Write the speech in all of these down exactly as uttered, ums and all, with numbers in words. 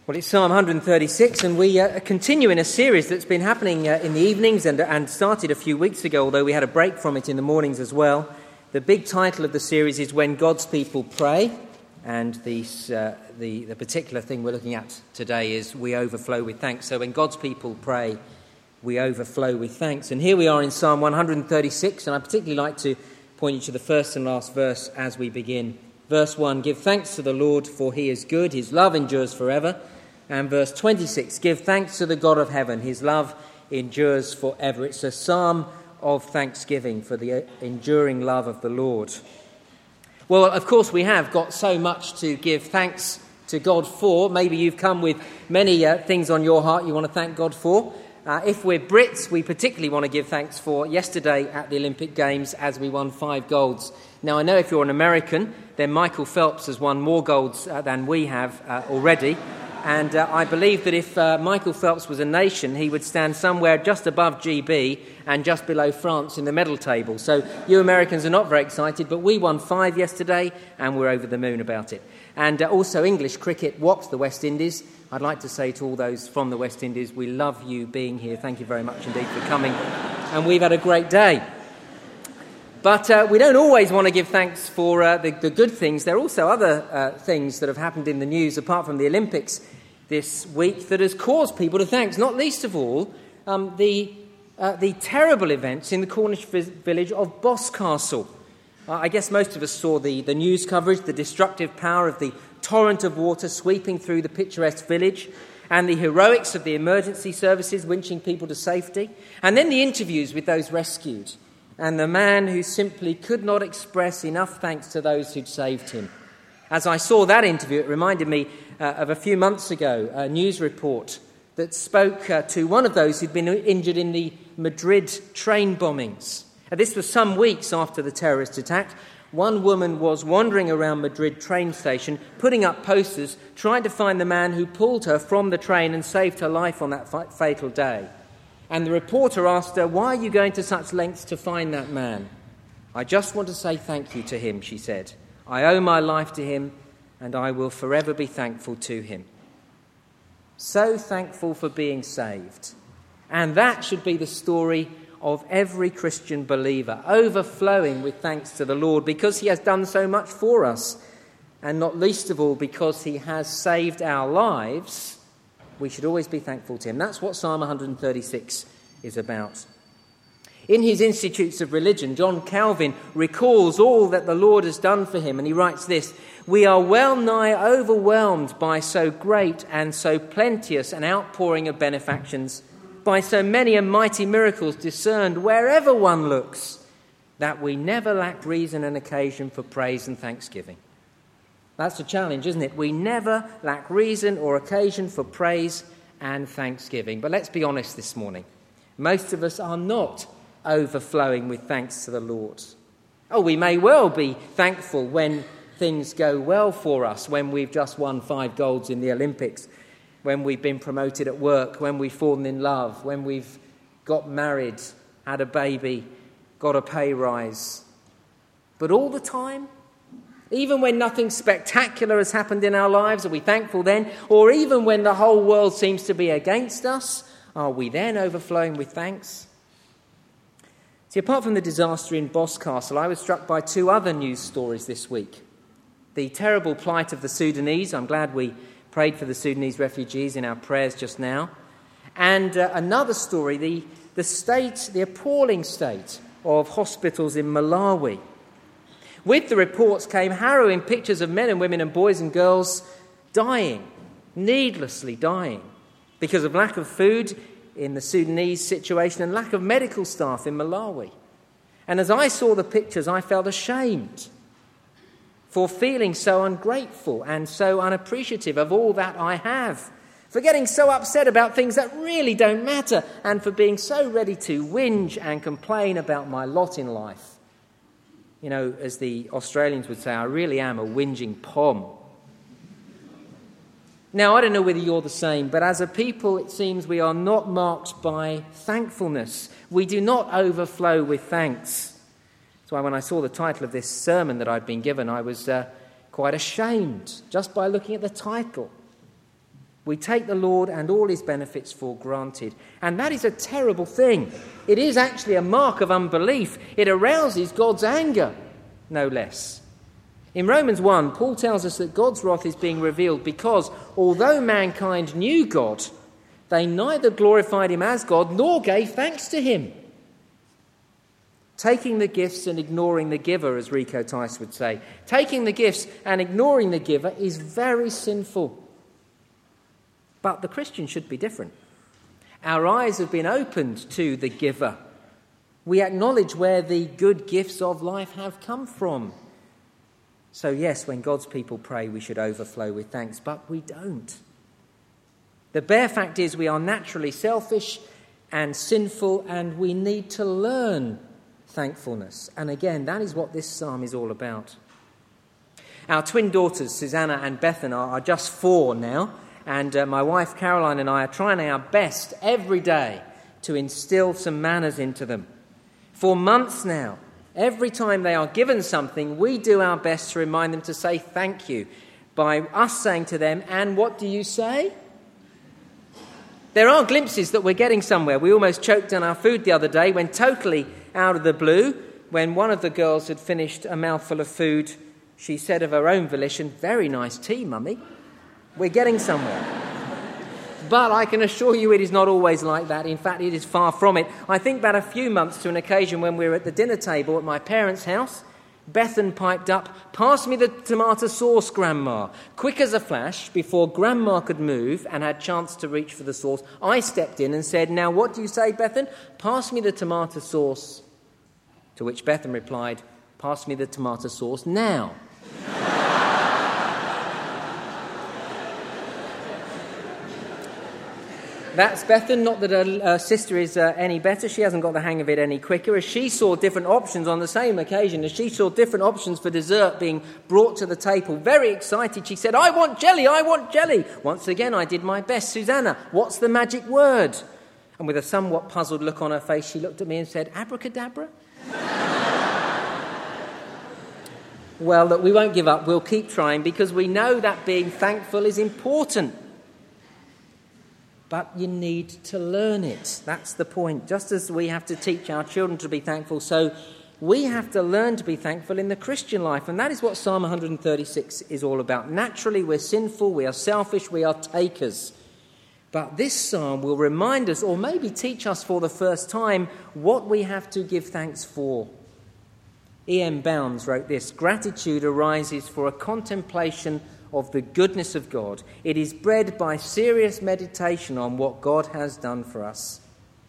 Well, it's Psalm one thirty-six, and we uh, continue in a series that's been happening uh, in the evenings and, and started a few weeks ago, although we had a break from it in the mornings as well. The big title of the series is When God's People Pray, and the, uh, the, the particular thing we're looking at today is We Overflow with Thanks. So when God's people pray, we overflow with thanks. And here we are in Psalm one thirty-six, and I'd particularly like to point you to the first and last verse as we begin. Verse one, give thanks to the Lord, for he is good, his love endures forever. And verse twenty-six, give thanks to the God of heaven, his love endures forever. It's a psalm of thanksgiving for the enduring love of the Lord. Well, of course, we have got so much to give thanks to God for. Maybe you've come with many uh, things on your heart you want to thank God for. Uh, if we're Brits, we particularly want to give thanks for yesterday at the Olympic Games as we won five golds. Now, I know if you're an American, then Michael Phelps has won more golds uh, than we have uh, already. And uh, I believe that if uh, Michael Phelps was a nation, he would stand somewhere just above G B and just below France in the medal table. So you Americans are not very excited, but we won five yesterday and we're over the moon about it. And uh, also English cricket whopped the West Indies. I'd like to say to all those from the West Indies, we love you being here. Thank you very much indeed for coming. And we've had a great day. But uh, we don't always want to give thanks for uh, the, the good things. There are also other uh, things that have happened in the news, apart from the Olympics this week, that has caused people to thanks. Not least of all, um, the, uh, the terrible events in the Cornish vi- village of Boscastle. Uh, I guess most of us saw the, the news coverage, the destructive power of the torrent of water sweeping through the picturesque village, and the heroics of the emergency services winching people to safety, and then the interviews with those rescued, and the man who simply could not express enough thanks to those who'd saved him. As I saw that interview, it reminded me uh, of a few months ago, a news report that spoke uh, to one of those who'd been injured in the Madrid train bombings. Uh, this was some weeks after the terrorist attack. One woman was wandering around Madrid train station, putting up posters, trying to find the man who pulled her from the train and saved her life on that fa- fatal day. And the reporter asked her, why are you going to such lengths to find that man? I just want to say thank you to him, she said. I owe my life to him, and I will forever be thankful to him. So thankful for being saved. And that should be the story of every Christian believer, overflowing with thanks to the Lord because he has done so much for us, and not least of all because he has saved our lives. We should always be thankful to him. That's what Psalm one thirty-six is about. In his Institutes of Religion, John Calvin recalls all that the Lord has done for him, and he writes this: we are well nigh overwhelmed by so great and so plenteous an outpouring of benefactions, by so many and mighty miracles discerned wherever one looks, that we never lack reason and occasion for praise and thanksgiving. That's a challenge, isn't it? We never lack reason or occasion for praise and thanksgiving. But let's be honest this morning. Most of us are not overflowing with thanks to the Lord. Oh, we may well be thankful when things go well for us, when we've just won five golds in the Olympics, when we've been promoted at work, when we've fallen in love, when we've got married, had a baby, got a pay rise. But all the time, even when nothing spectacular has happened in our lives, are we thankful then? Or even when the whole world seems to be against us, are we then overflowing with thanks? See, apart from the disaster in Boscastle, I was struck by two other news stories this week. The terrible plight of the Sudanese. I'm glad we prayed for the Sudanese refugees in our prayers just now. And uh, another story, the, the state, the appalling state of hospitals in Malawi. With the reports came harrowing pictures of men and women and boys and girls dying, needlessly dying, because of lack of food in the Sudanese situation and lack of medical staff in Malawi. And as I saw the pictures, I felt ashamed for feeling so ungrateful and so unappreciative of all that I have, for getting so upset about things that really don't matter, and for being so ready to whinge and complain about my lot in life. You know, as the Australians would say, I really am a whinging pom. Now, I don't know whether you're the same, but as a people, it seems we are not marked by thankfulness. We do not overflow with thanks. That's why when I saw the title of this sermon that I'd been given, I was uh, quite ashamed just by looking at the title. We take the Lord and all his benefits for granted. And that is a terrible thing. It is actually a mark of unbelief. It arouses God's anger, no less. In Romans one, Paul tells us that God's wrath is being revealed because, although mankind knew God, they neither glorified him as God nor gave thanks to him. Taking the gifts and ignoring the giver, as Rico Tice would say. Taking the gifts and ignoring the giver is very sinful. But the Christian should be different. Our eyes have been opened to the giver. We acknowledge where the good gifts of life have come from. So yes, when God's people pray, we should overflow with thanks, but we don't. The bare fact is we are naturally selfish and sinful, and we need to learn thankfulness. And again, that is what this psalm is all about. Our twin daughters, Susanna and Bethan, are, are just four now. And uh, my wife Caroline and I are trying our best every day to instill some manners into them. For months now, every time they are given something, we do our best to remind them to say thank you by us saying to them, "And what do you say?" There are glimpses that we're getting somewhere. We almost choked on our food the other day when, totally out of the blue, when one of the girls had finished a mouthful of food, she said of her own volition, "Very nice tea, Mummy." We're getting somewhere. But I can assure you it is not always like that. In fact, it is far from it. I think back a few months to an occasion when we were at the dinner table at my parents' house. Bethan piped up, "Pass me the tomato sauce, Grandma." Quick as a flash, before Grandma could move and had chance to reach for the sauce, I stepped in and said, "Now what do you say, Bethan? Pass me the tomato sauce." To which Bethan replied, "Pass me the tomato sauce now." That's Bethan, not that her, her sister is uh, any better. She hasn't got the hang of it any quicker. As she saw different options on the same occasion, as she saw different options for dessert being brought to the table, very excited, she said, "I want jelly, I want jelly." Once again, I did my best. "Susanna, what's the magic word?" And with a somewhat puzzled look on her face, she looked at me and said, "Abracadabra?" Well, look, we won't give up. We'll keep trying because we know that being thankful is important. But you need to learn it. That's the point. Just as we have to teach our children to be thankful, so we have to learn to be thankful in the Christian life. And that is what Psalm one thirty-six is all about. Naturally, we're sinful, we are selfish, we are takers. But this psalm will remind us, or maybe teach us for the first time, what we have to give thanks for. E M Bounds wrote this: "Gratitude arises for a contemplation of the goodness of God. It is bred by serious meditation on what God has done for us."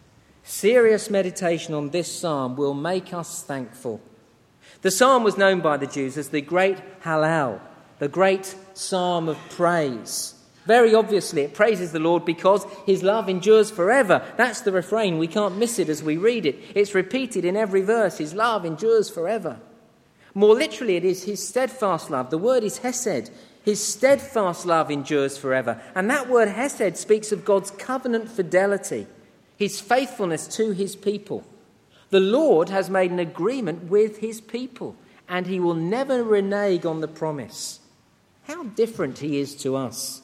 Serious meditation on this psalm will make us thankful. The psalm was known by the Jews as the great Hallel, the great psalm of praise. Very obviously, it praises the Lord because his love endures forever. That's the refrain. We can't miss it as we read it. It's repeated in every verse. His love endures forever. More literally, it is his steadfast love. The word is hesed. His steadfast love endures forever. And that word hesed speaks of God's covenant fidelity, his faithfulness to his people. The Lord has made an agreement with his people, and he will never renege on the promise. How different he is to us.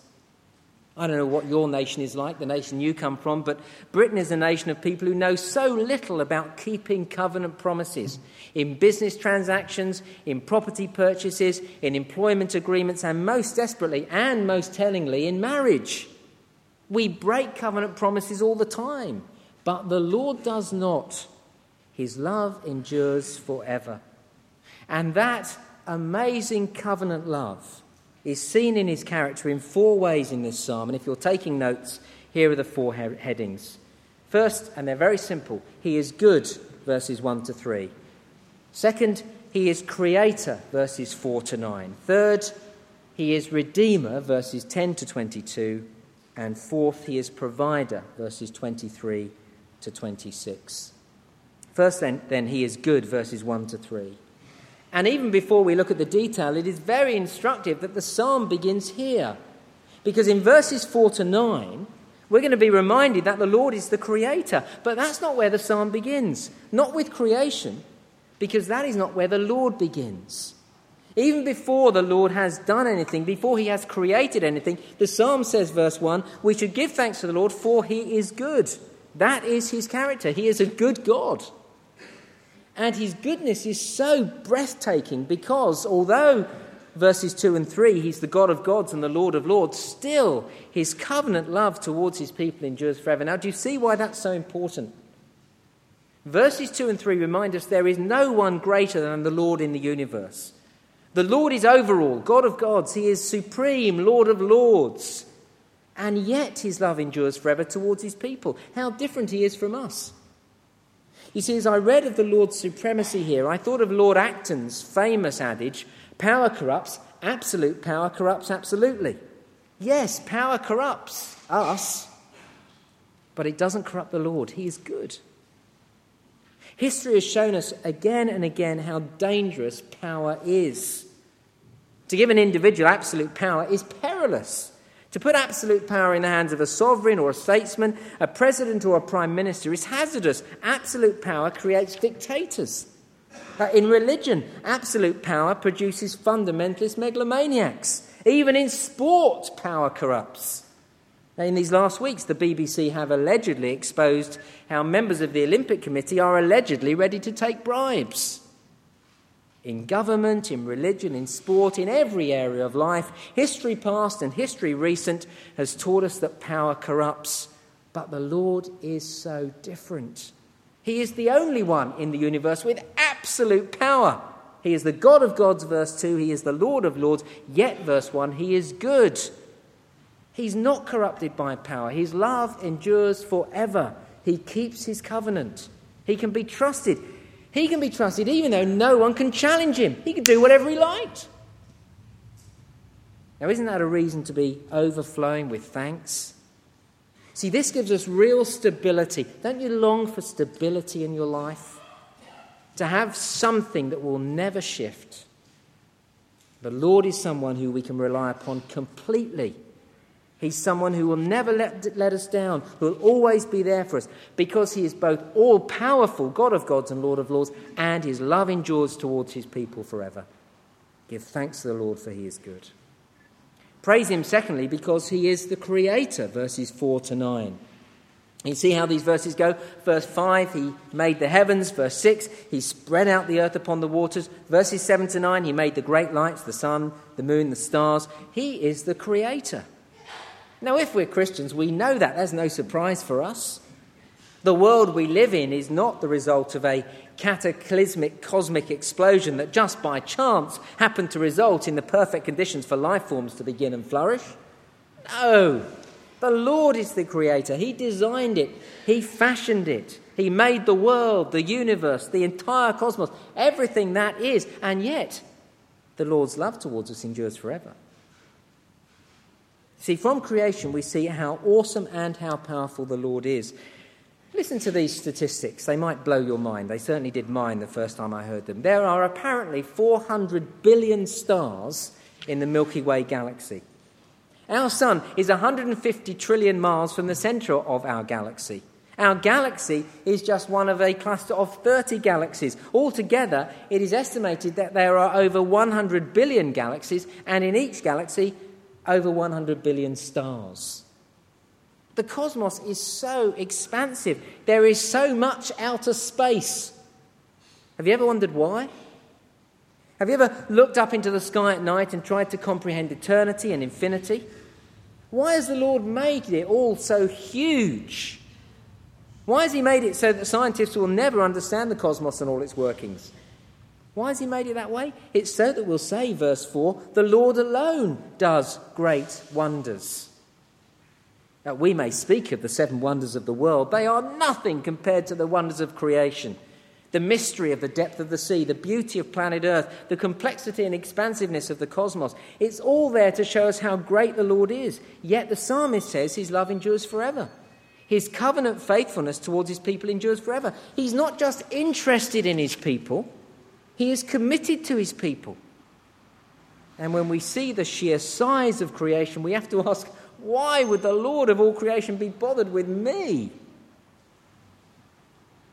I don't know what your nation is like, the nation you come from, but Britain is a nation of people who know so little about keeping covenant promises in business transactions, in property purchases, in employment agreements, and most desperately and most tellingly in marriage. We break covenant promises all the time, but the Lord does not. His love endures forever. And that amazing covenant love is seen in his character in four ways in this psalm. And if you're taking notes, here are the four he- headings. First, and they're very simple, he is good, verses one to three. Second, he is creator, verses four to nine. Third, he is redeemer, verses ten to twenty-two. And fourth, he is provider, verses twenty-three to twenty-six. First, then, then he is good, verses one to three. And even before we look at the detail, it is very instructive that the psalm begins here. Because in verses four to nine, we're going to be reminded that the Lord is the creator. But that's not where the psalm begins. Not with creation, because that is not where the Lord begins. Even before the Lord has done anything, before he has created anything, the psalm says, verse one, we should give thanks to the Lord, for he is good. That is his character. He is a good God. And his goodness is so breathtaking because although verses two and three, he's the God of gods and the Lord of lords, still his covenant love towards his people endures forever. Now, do you see why that's so important? Verses two and three remind us there is no one greater than the Lord in the universe. The Lord is over all, God of gods. He is supreme, Lord of lords. And yet his love endures forever towards his people. How different he is from us. You see, as I read of the Lord's supremacy here, I thought of Lord Acton's famous adage, power corrupts, absolute power corrupts absolutely. Yes, power corrupts us, but it doesn't corrupt the Lord. He is good. History has shown us again and again how dangerous power is. To give an individual absolute power is perilous. To put absolute power in the hands of a sovereign or a statesman, a president or a prime minister is hazardous. Absolute power creates dictators. Uh, in religion, absolute power produces fundamentalist megalomaniacs. Even in sport, power corrupts. Now, in these last weeks, the B B C have allegedly exposed how members of the Olympic Committee are allegedly ready to take bribes. In government, in religion, in sport, in every area of life, history past and history recent has taught us that power corrupts. But the Lord is so different. He is the only one in the universe with absolute power. He is the God of gods, verse two. He is the Lord of lords. Yet, verse one, he is good. He's not corrupted by power. His love endures forever. He keeps his covenant. He can be trusted. He can be trusted even though no one can challenge him. He can do whatever he liked. Now, isn't that a reason to be overflowing with thanks? See, this gives us real stability. Don't you long for stability in your life? To have something that will never shift. The Lord is someone who we can rely upon completely. He's someone who will never let, let us down, who will always be there for us, because he is both all-powerful, God of gods and Lord of lords, and his love endures towards his people forever. Give thanks to the Lord, for he is good. Praise him, secondly, because he is the creator, verses four to nine. You see how these verses go? Verse five, he made the heavens. Verse six, he spread out the earth upon the waters. Verses seven to nine, he made the great lights, the sun, the moon, the stars. He is the creator. Now, if we're Christians, we know that. There's no surprise for us. The world we live in is not the result of a cataclysmic cosmic explosion that just by chance happened to result in the perfect conditions for life forms to begin and flourish. No, the Lord is the creator. He designed it. He fashioned it. He made the world, the universe, the entire cosmos, everything that is. And yet, the Lord's love towards us endures forever. See, from creation we see how awesome and how powerful the Lord is. Listen to these statistics. They might blow your mind. They certainly did mine the first time I heard them. There are apparently four hundred billion stars in the Milky Way galaxy. Our sun is one hundred fifty trillion miles from the centre of our galaxy. Our galaxy is just one of a cluster of thirty galaxies. Altogether, it is estimated that there are over one hundred billion galaxies, and in each galaxy, over one hundred billion stars. The cosmos is so expansive. There is so much outer space. Have you ever wondered why? Have you ever looked up into the sky at night and tried to comprehend eternity and infinity? Why has the Lord made it all so huge? Why has he made it so that scientists will never understand the cosmos and all its workings? Why has he made it that way? It's so that we'll say, verse four, the Lord alone does great wonders. Now, we may speak of the seven wonders of the world. They are nothing compared to the wonders of creation. The mystery of the depth of the sea, the beauty of planet Earth, the complexity and expansiveness of the cosmos. It's all there to show us how great the Lord is. Yet the psalmist says his love endures forever. His covenant faithfulness towards his people endures forever. He's not just interested in his people. He is committed to his people. And when we see the sheer size of creation, we have to ask, why would the Lord of all creation be bothered with me?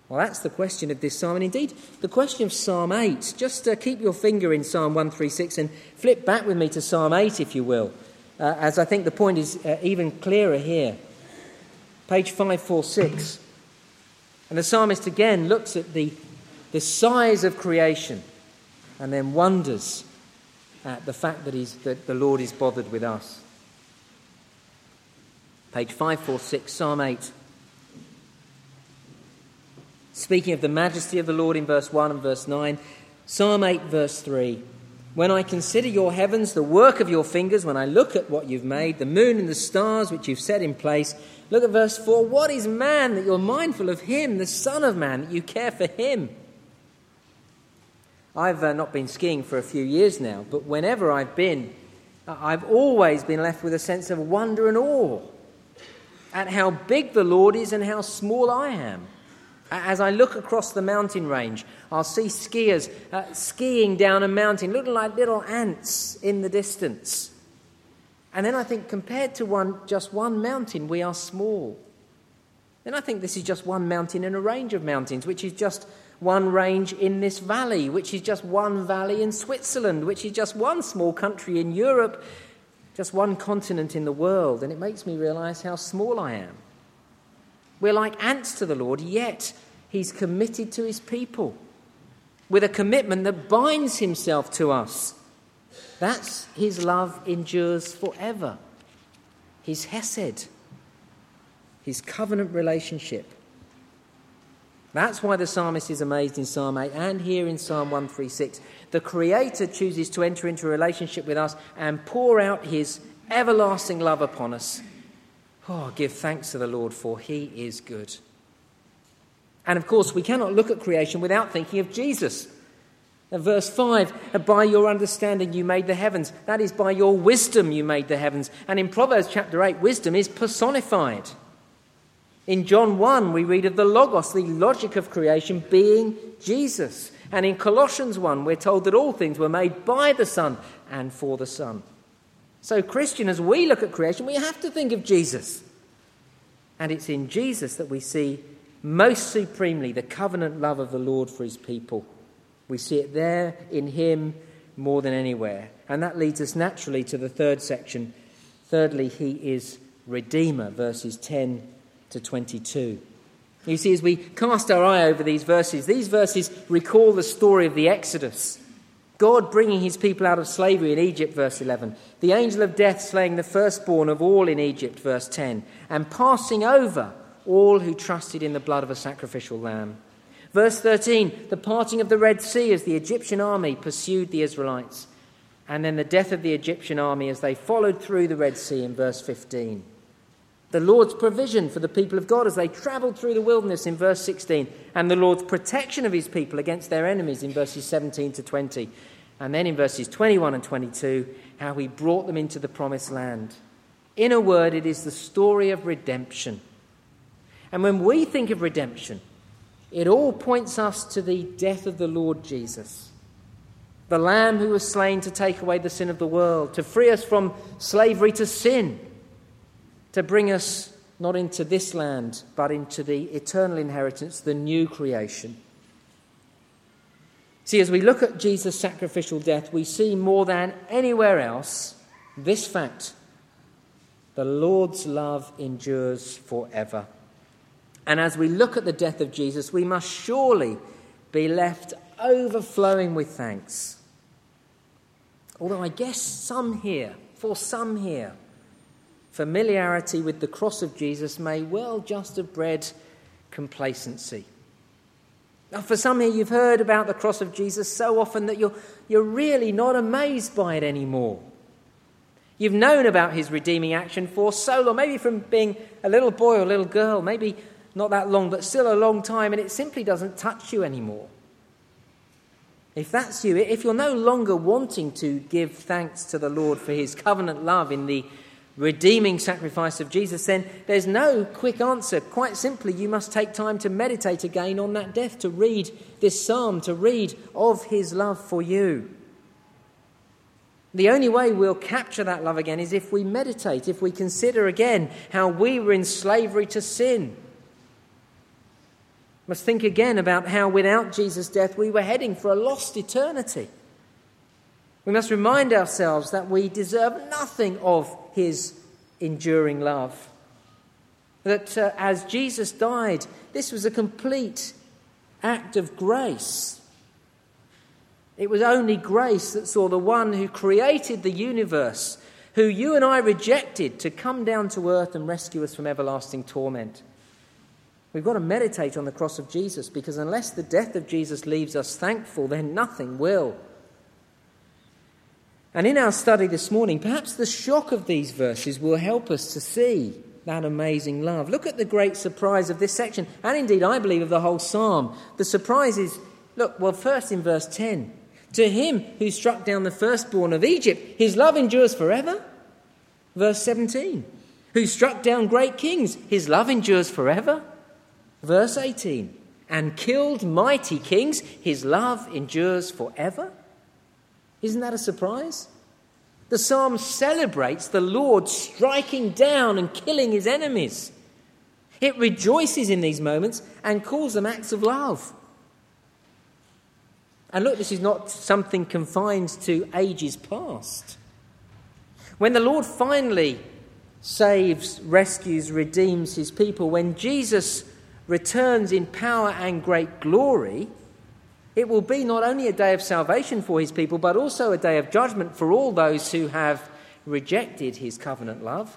Well, that's the question of this psalm, and indeed the question of Psalm eight. Just uh, keep your finger in Psalm one thirty-six and flip back with me to Psalm eight, if you will, uh, as I think the point is uh, even clearer here. Page five forty-six. And the psalmist again looks at the, the size of creation and then wonders at the fact that, he's, that the Lord is bothered with us. Page five forty-six, Psalm eight. Speaking of the majesty of the Lord in verse one and verse nine, Psalm eight, verse three. When I consider your heavens, the work of your fingers, when I look at what you've made, the moon and the stars which you've set in place. Look at verse four. What is man that you're mindful of him, the Son of Man, that you care for him? I've uh, not been skiing for a few years now, but whenever I've been, I've always been left with a sense of wonder and awe at how big the Lord is and how small I am. As I look across the mountain range, I'll see skiers uh, skiing down a mountain, looking like little ants in the distance. And then I think, compared to one, just one mountain, we are small. Then I think this is just one mountain in a range of mountains, which is just one range in this valley, which is just one valley in Switzerland, which is just one small country in Europe, just one continent in the world. And it makes me realise how small I am. We're like ants to the Lord, yet he's committed to his people with a commitment that binds himself to us. That's his love endures forever. His hesed, his covenant relationship. That's why the psalmist is amazed in Psalm eight and here in Psalm one thirty-six. The Creator chooses to enter into a relationship with us and pour out his everlasting love upon us. Oh, give thanks to the Lord, for he is good. And of course, we cannot look at creation without thinking of Jesus. And verse five, by your understanding you made the heavens. That is, by your wisdom you made the heavens. And in Proverbs chapter eight, wisdom is personified. In John one, we read of the Logos, the logic of creation, being Jesus. And in Colossians one, we're told that all things were made by the Son and for the Son. So, Christian, as we look at creation, we have to think of Jesus. And it's in Jesus that we see most supremely the covenant love of the Lord for his people. We see it there in him more than anywhere. And that leads us naturally to the third section. Thirdly, he is Redeemer, verses ten to twenty-two. You see, as we cast our eye over these verses, these verses recall the story of the Exodus. God bringing his people out of slavery in Egypt, verse eleven. The angel of death slaying the firstborn of all in Egypt, verse ten. And passing over all who trusted in the blood of a sacrificial lamb. Verse thirteen, the parting of the Red Sea as the Egyptian army pursued the Israelites. And then the death of the Egyptian army as they followed through the Red Sea in verse fifteen. The Lord's provision for the people of God as they travelled through the wilderness in verse sixteen. And the Lord's protection of his people against their enemies in verses seventeen to twenty. And then in verses twenty-one and twenty-two, how he brought them into the promised land. In a word, it is the story of redemption. And when we think of redemption, it all points us to the death of the Lord Jesus, the Lamb who was slain to take away the sin of the world, to free us from slavery to sin, to bring us not into this land, but into the eternal inheritance, the new creation. See, as we look at Jesus' sacrificial death, we see more than anywhere else this fact: the Lord's love endures forever. And as we look at the death of Jesus, we must surely be left overflowing with thanks. Although I guess some here, for some here, familiarity with the cross of Jesus may well just have bred complacency. Now, for some here, you've heard about the cross of Jesus so often that you're, you're really not amazed by it anymore. You've known about his redeeming action for so long, maybe from being a little boy or a little girl, maybe not that long, but still a long time, and it simply doesn't touch you anymore. If that's you, if you're no longer wanting to give thanks to the Lord for his covenant love in the redeeming sacrifice of Jesus, then there's no quick answer. Quite simply, you must take time to meditate again on that death, to read this psalm, to read of his love for you. The only way we'll capture that love again is if we meditate, if we consider again how we were in slavery to sin. must think again about how without Jesus' death we were heading for a lost eternity. We must remind ourselves that we deserve nothing of his enduring love. That uh, as Jesus died, this was a complete act of grace. It was only grace that saw the one who created the universe, who you and I rejected, to come down to earth and rescue us from everlasting torment. We've got to meditate on the cross of Jesus, because unless the death of Jesus leaves us thankful, then nothing will. And in our study this morning, perhaps the shock of these verses will help us to see that amazing love. Look at the great surprise of this section, and indeed I believe of the whole psalm. The surprise is, look, well, first in verse ten, to him who struck down the firstborn of Egypt, his love endures forever. Verse seventeen, who struck down great kings, his love endures forever. Verse eighteen, and killed mighty kings, his love endures forever. Isn't that a surprise? The psalm celebrates the Lord striking down and killing his enemies. It rejoices in these moments and calls them acts of love. And look, this is not something confined to ages past. When the Lord finally saves, rescues, redeems his people, when Jesus returns in power and great glory, it will be not only a day of salvation for his people, but also a day of judgment for all those who have rejected his covenant love.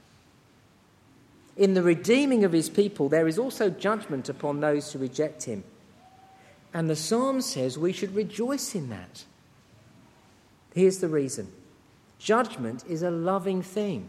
In the redeeming of his people, there is also judgment upon those who reject him. And the psalm says we should rejoice in that. Here's the reason. Judgment is a loving thing.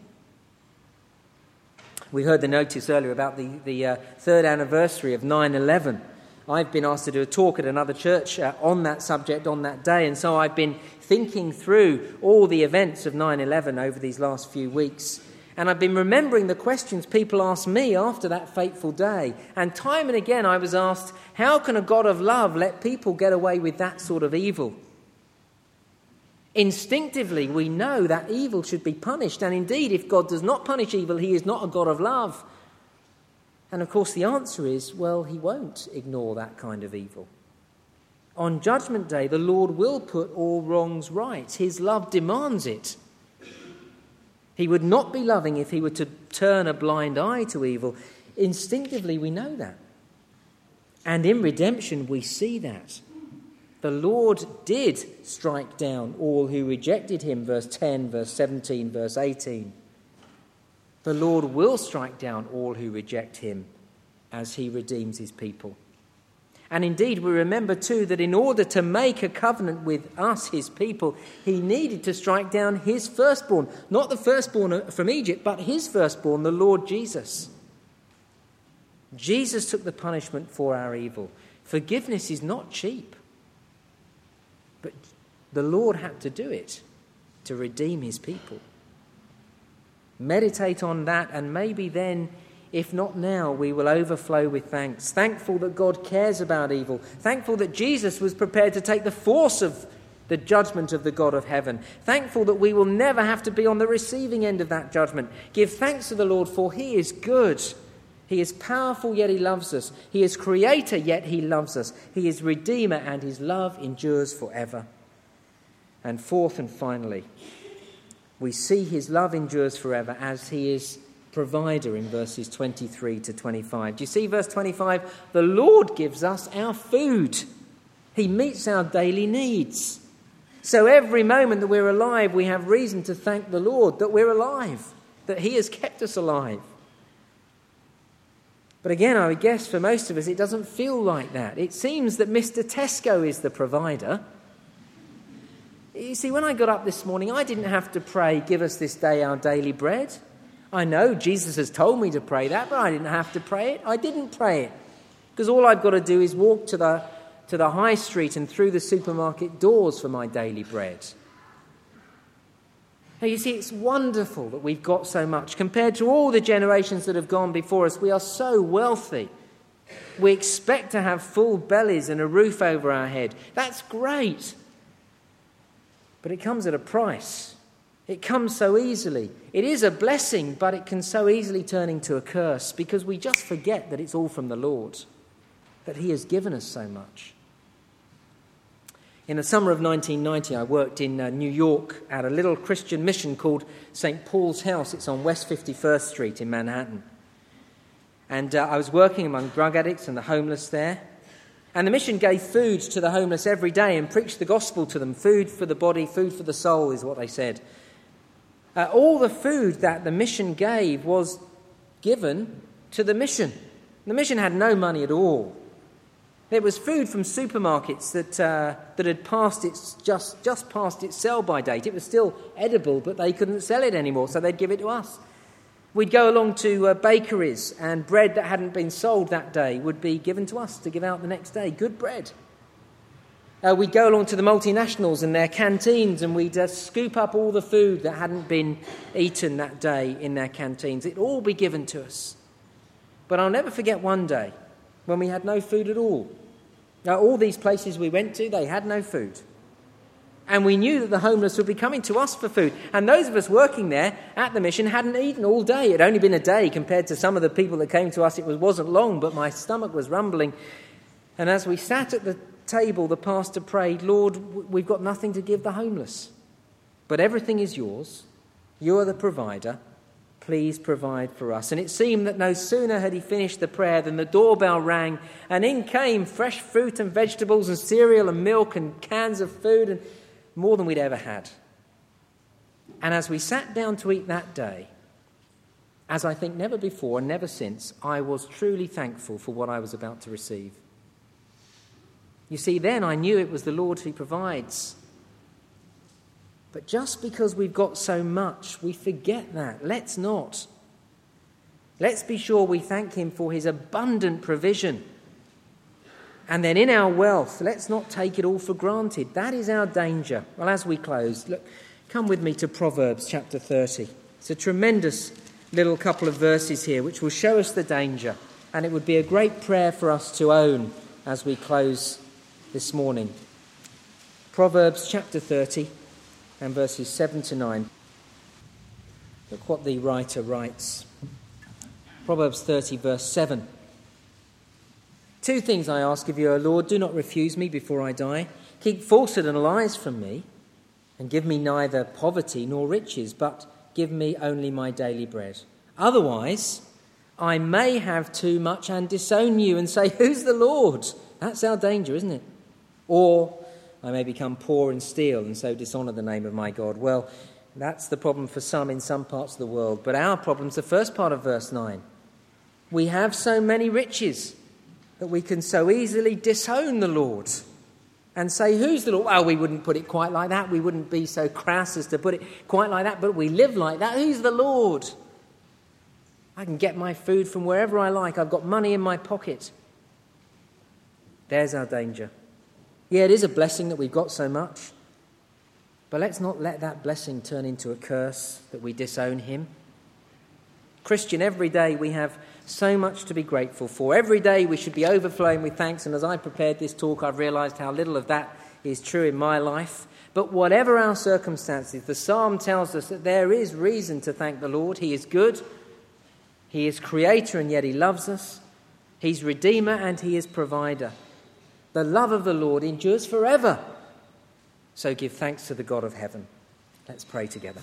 We heard the notice earlier about the, the uh, third anniversary of nine eleven. I've been asked to do a talk at another church uh, on that subject on that day, and so I've been thinking through all the events of nine eleven over these last few weeks. And I've been remembering the questions people asked me after that fateful day. And time and again I was asked, how can a God of love let people get away with that sort of evil? Instinctively, we know that evil should be punished. And indeed, if God does not punish evil, he is not a God of love. And of course, the answer is, well, he won't ignore that kind of evil. On Judgment Day, the Lord will put all wrongs right. His love demands it. He would not be loving if he were to turn a blind eye to evil. Instinctively, we know that. And in redemption, we see that. The Lord did strike down all who rejected him, verse ten, verse seventeen, verse eighteen. The Lord will strike down all who reject him as he redeems his people. And indeed, we remember too that in order to make a covenant with us, his people, he needed to strike down his firstborn. Not the firstborn from Egypt, but his firstborn, the Lord Jesus. Jesus took the punishment for our evil. Forgiveness is not cheap. But the Lord had to do it to redeem his people. Meditate on that, and maybe then, if not now, we will overflow with thanks. Thankful that God cares about evil. Thankful that Jesus was prepared to take the force of the judgment of the God of heaven. Thankful that we will never have to be on the receiving end of that judgment. Give thanks to the Lord, for he is good. He is powerful, yet he loves us. He is creator, yet he loves us. He is redeemer, and his love endures forever. And fourth and finally, we see his love endures forever as he is provider in verses twenty-three to twenty-five. Do you see verse twenty-five? The Lord gives us our food. He meets our daily needs. So every moment that we're alive, we have reason to thank the Lord that we're alive, that he has kept us alive. But again, I would guess for most of us, it doesn't feel like that. It seems that Mister Tesco is the provider. You see, when I got up this morning, I didn't have to pray, give us this day our daily bread. I know Jesus has told me to pray that, but I didn't have to pray it. I didn't pray it. Because all I've got to do is walk to the, to the high street and through the supermarket doors for my daily bread. Now, you see, it's wonderful that we've got so much. Compared to all the generations that have gone before us, we are so wealthy. We expect to have full bellies and a roof over our head. That's great. But it comes at a price. It comes so easily. It is a blessing, but it can so easily turn into a curse because we just forget that it's all from the Lord. that he has given us so much. In the summer of nineteen ninety, I worked in uh, New York at a little Christian mission called Saint Paul's House. It's on West fifty-first Street in Manhattan. And uh, I was working among drug addicts and the homeless there. And the mission gave food to the homeless every day and preached the gospel to them. Food for the body, food for the soul is what they said. Uh, all the food that the mission gave was given to the mission. The mission had no money at all. It was food from supermarkets that uh, that had passed its just just past its sell-by date. It was still edible, but they couldn't sell it anymore, so they'd give it to us. We'd go along to uh, bakeries, and bread that hadn't been sold that day would be given to us to give out the next day. Good bread. Uh, we'd go along to the multinationals and their canteens, and we'd uh, scoop up all the food that hadn't been eaten that day in their canteens. It'd all be given to us. But I'll never forget one day when we had no food at all. Now, all these places we went to, they had no food. And we knew that the homeless would be coming to us for food. And those of us working there at the mission hadn't eaten all day. It had only been a day compared to some of the people that came to us. It was, wasn't long, but my stomach was rumbling. And as we sat at the table, the pastor prayed, "Lord, we've got nothing to give the homeless. But everything is yours. You are the provider. Please provide for us." And it seemed that no sooner had he finished the prayer than the doorbell rang, and in came fresh fruit and vegetables and cereal and milk and cans of food, and more than we'd ever had. And as we sat down to eat that day, as I think never before and never since, I was truly thankful for what I was about to receive. You see, then I knew it was the Lord who provides. But just because we've got so much, we forget that. Let's not. Let's be sure we thank him for his abundant provision. And then in our wealth, let's not take it all for granted. That is our danger. Well, as we close, look, come with me to Proverbs chapter thirty. It's a tremendous little couple of verses here which will show us the danger. And it would be a great prayer for us to own as we close this morning. Proverbs chapter thirty. And verses seven to nine. Look what the writer writes. Proverbs thirty, verse seven. "Two things I ask of you, O Lord, do not refuse me before I die. Keep falsehood and lies from me, and give me neither poverty nor riches, but give me only my daily bread. Otherwise, I may have too much and disown you and say, 'Who's the Lord?'" That's our danger, isn't it? Or I may become poor and steal and so dishonour the name of my God. Well, that's the problem for some in some parts of the world. But our problem's the first part of verse nine. We have so many riches that we can so easily disown the Lord and say, "Who's the Lord?" Well, we wouldn't put it quite like that. We wouldn't be so crass as to put it quite like that. But we live like that. Who's the Lord? I can get my food from wherever I like. I've got money in my pocket. There's our danger. Yeah, it is a blessing that we've got so much, but let's not let that blessing turn into a curse that we disown him. Christian, every day we have so much to be grateful for. Every day we should be overflowing with thanks, and as I prepared this talk, I've realised how little of that is true in my life. But whatever our circumstances, the psalm tells us that there is reason to thank the Lord. He is good, he is creator, and yet he loves us. He's redeemer and he is provider. The love of the Lord endures forever. So give thanks to the God of heaven. Let's pray together.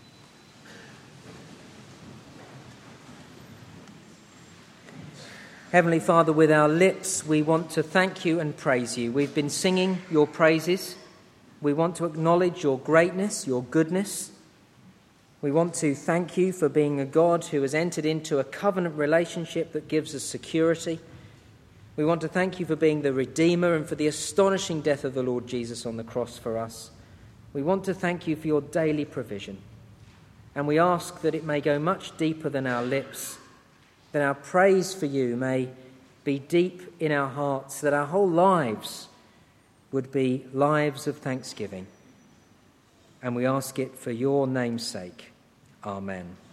Heavenly Father, with our lips we want to thank you and praise you. We've been singing your praises. We want to acknowledge your greatness, your goodness. We want to thank you for being a God who has entered into a covenant relationship that gives us security. We want to thank you for being the Redeemer and for the astonishing death of the Lord Jesus on the cross for us. We want to thank you for your daily provision. And we ask that it may go much deeper than our lips, that our praise for you may be deep in our hearts, that our whole lives would be lives of thanksgiving. And we ask it for your name's sake. Amen.